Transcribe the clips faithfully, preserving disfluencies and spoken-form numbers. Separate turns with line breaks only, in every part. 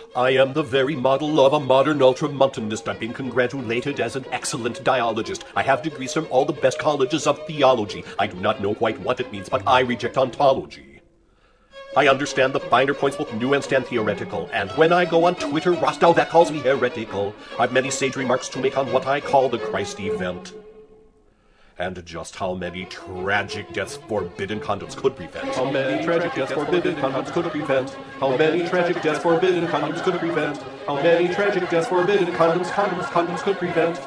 I am the very model of a modern ultramontanist. I've been congratulated as an excellent dialogist. I have degrees from all the best colleges of theology. I do not know quite what it means, but I reject ontology. I understand the finer points, both nuanced and theoretical, and when I go on Twitter, Rostow, that calls me heretical. I've many sage remarks to make on what I call the Christ event. And just how many tragic deaths forbidden condoms could prevent.
How many tragic deaths forbidden condoms could prevent. How many tragic deaths forbidden condoms could prevent. How many tragic deaths forbidden condoms, condoms, condoms could prevent.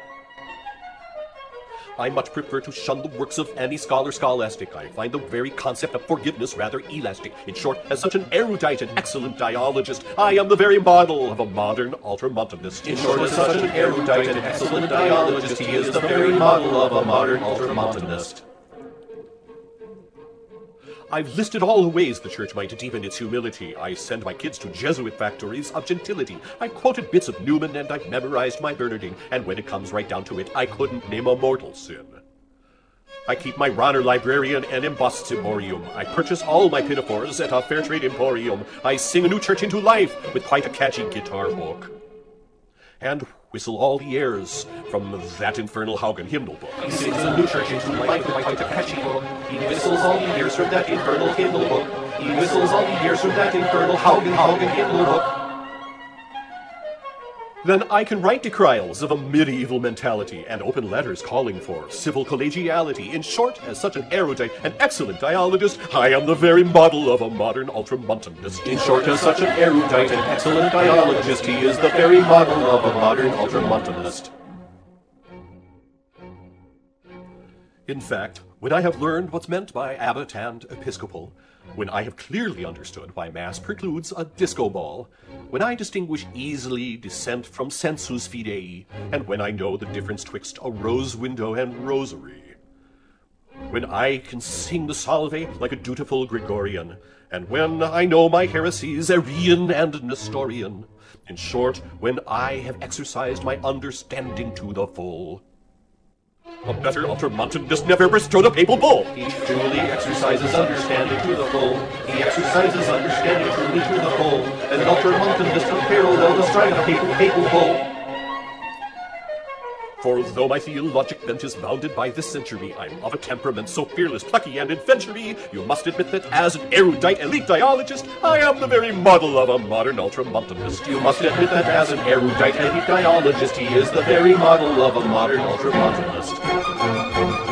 I much prefer to shun the works of any scholar scholastic. I find the very concept of forgiveness rather elastic. In short, as such an erudite and excellent dialogist, I am the very model of a modern ultramontanist.
In short, as such an erudite and excellent dialogist, he is the very model of a modern ultramontanist.
I've listed all the ways the church might deepen its humility. I send my kids to Jesuit factories of gentility. I've quoted bits of Newman and I've memorized my Bernardine. And when it comes right down to it, I couldn't name a mortal sin. I keep my Ronner librarian and embossed ciborium. I purchase all my pinafores at a fair trade emporium. I sing a new church into life with quite a catchy guitar hook. And whistle all the airs from that infernal Haugen hymnal book.
He sings a new church into life with quite a catchy hook. He whistles all the airs from that infernal hymnal book. He whistles all the airs from that infernal Haugen, Haugen hymnal book.
Then I can write decrials of a medieval mentality and open letters calling for civil collegiality. In short, as such an erudite and excellent dialogist, I am the very model of a modern ultramontanist.
In short, as such an erudite and excellent dialogist, he is the very model of a modern ultramontanist.
In fact, when I have learned what's meant by abbot and episcopal, when I have clearly understood why Mass precludes a disco ball, when I distinguish easily dissent from sensus fidei, and when I know the difference twixt a rose window and rosary, when I can sing the Salve like a dutiful Gregorian, and when I know my heresies Arian and Nestorian, in short, when I have exercised my understanding to the full, a better ultramontanist never bestrode a papal bull.
He truly exercises understanding to the full. He exercises understanding truly to the full. An ultramontanist unparalleled astride a papal, papal bull.
For though my theologic bent is bounded by this century, I'm of a temperament so fearless, plucky, and adventure-y, you must admit that as an erudite elite dialogist, I am the very model of a modern ultramontanist.
You must admit that as an erudite elite dialogist, he is the very model of a modern ultramontanist.